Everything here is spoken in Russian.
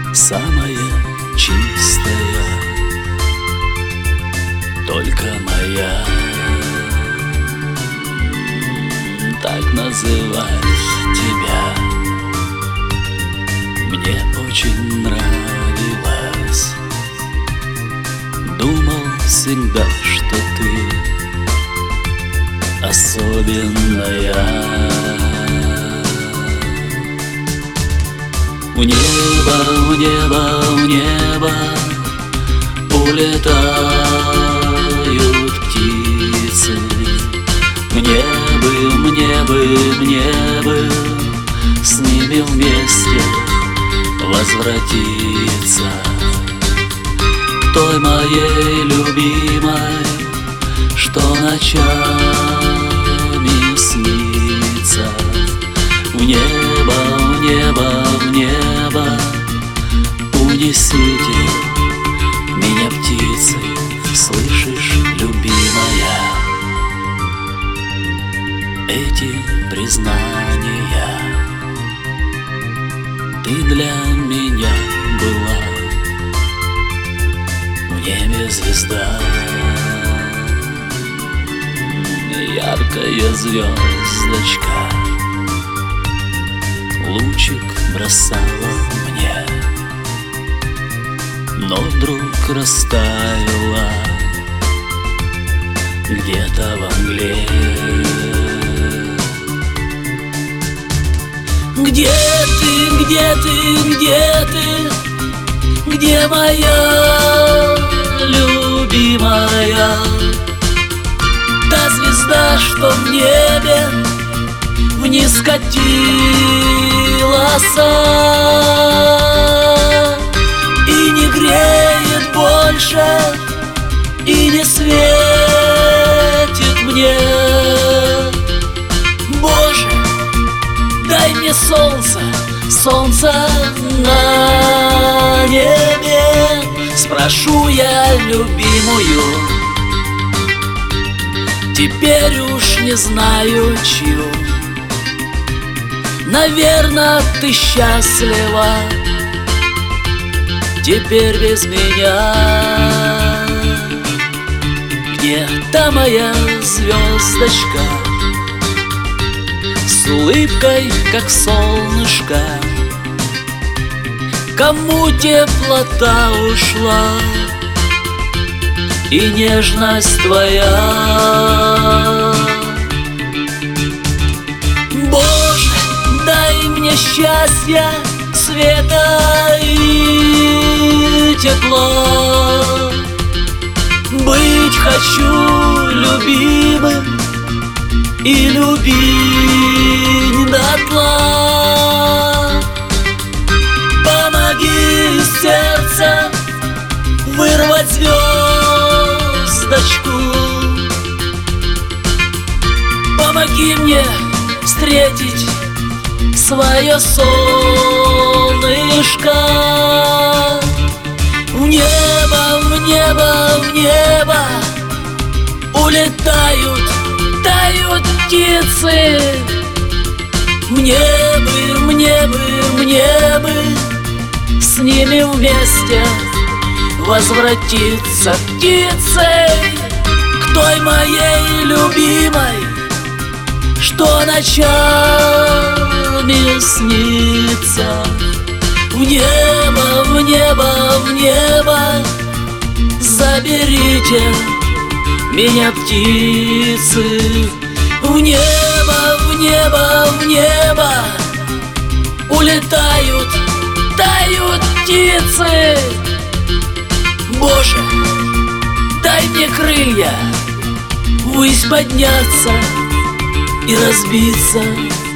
самая чистая, только моя. Так называть тебя мне очень нравилось. Думал всегда, что ты особенная. В небо, в небо, в небо улетают птицы. Мне бы с ними вместе возвратиться к той моей любимой, что ночами снится. В небо, в небо, в небо унесите меня, птицы, слышишь, любимая? Эти признания ты для меня была, в небе звезда, яркая звездочка, лучик бросала мне, но вдруг растаяла где-то во мгле. Где ты, где ты, где ты, где моя любимая? Та звезда, что в небе вниз катилась и не греет больше, и не светит мне. Боже, дай мне солнце, солнце на небе, спрошу я любимую. Теперь уж не знаю, чью. Наверно, ты счастлива теперь без меня. Где та моя звездочка с улыбкой, как солнышко? Кому теплота ушла и нежность твоя? Боже, дай мне счастья, света и тепла. Быть хочу любимым и любить дотла. Помоги из сердца вырвать звездочку. Помоги мне встретить свое солнышко. В небо, в небо, в небо улетают, тают птицы. Мне бы с ними вместе возвратиться, птицей, к той моей любимой, что ночами снится. В небо, в небо, в небо заберите меня, птицы. В небо, в небо, в небо улетают, тают птицы. Боже, дай мне крылья ввысь подняться и разбиться